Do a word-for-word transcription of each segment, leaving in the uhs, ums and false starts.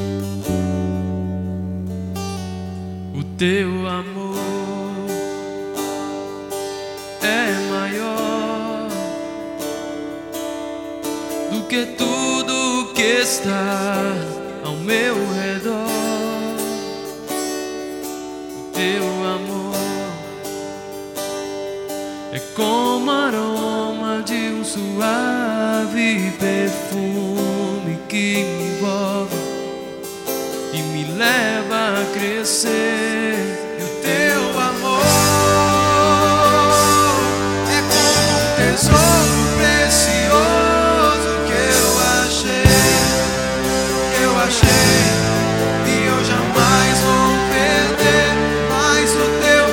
O teu amor é maior do que tudo que está ao meu redor. O teu amor é como aroma de um suave perfume que me envolve e me leva a crescer. E o teu amor é como um tesouro precioso que eu achei, que eu achei, e eu jamais vou perder. Mas o teu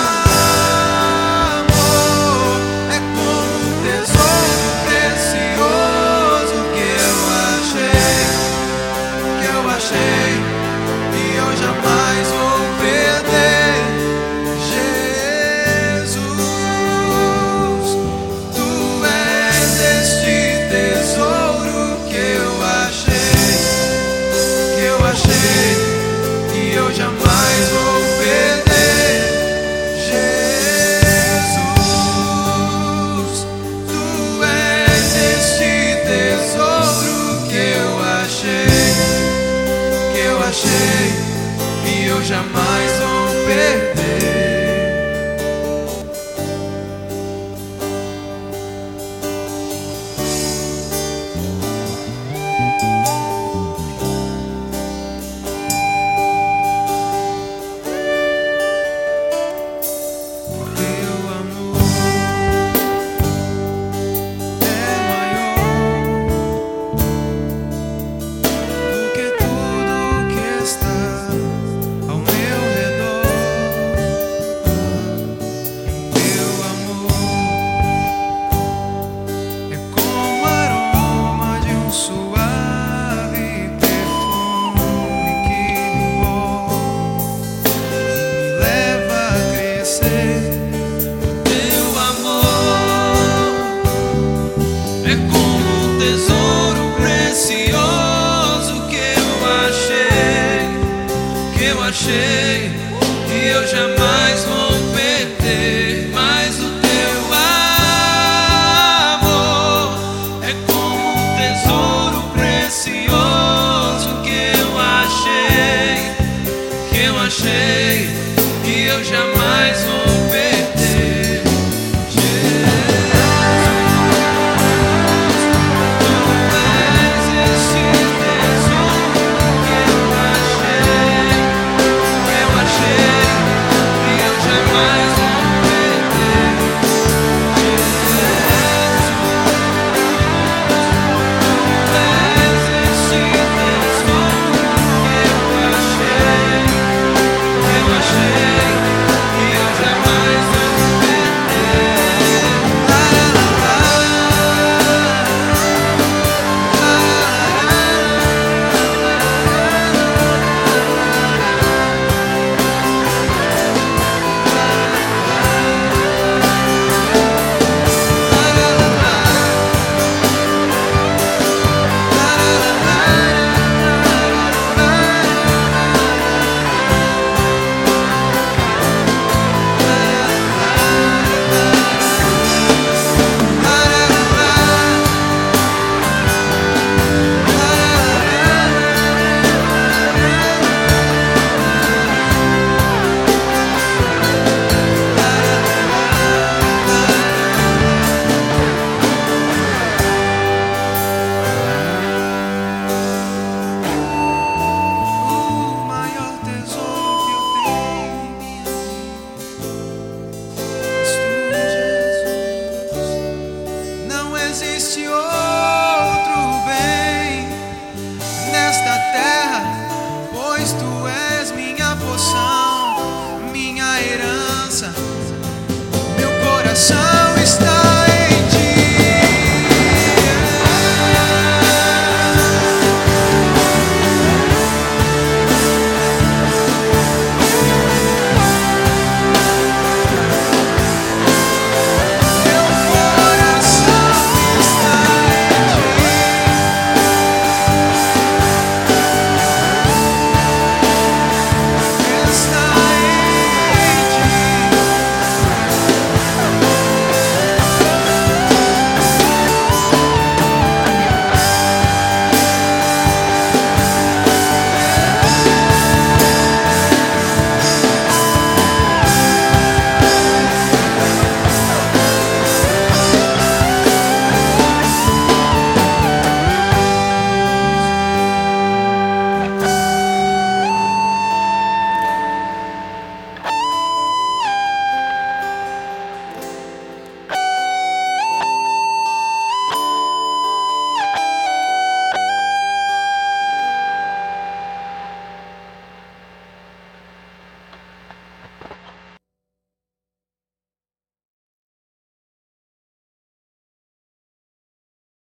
amor é como um tesouro precioso que eu achei, que eu achei, e eu jamais vou perder. Jesus, tu és este tesouro que eu achei, que eu achei, e eu jamais vou perder. Jesus, tu és este tesouro que eu achei, que eu achei, e eu jamais vou perder. O teu amor é maior do que tudo que está ao meu redor. Teu amor é como aroma de um suave perfume que me envolve e me leva a crescer. O teu amor é como um tesouro precioso que eu achei, que eu achei, e eu jamais vou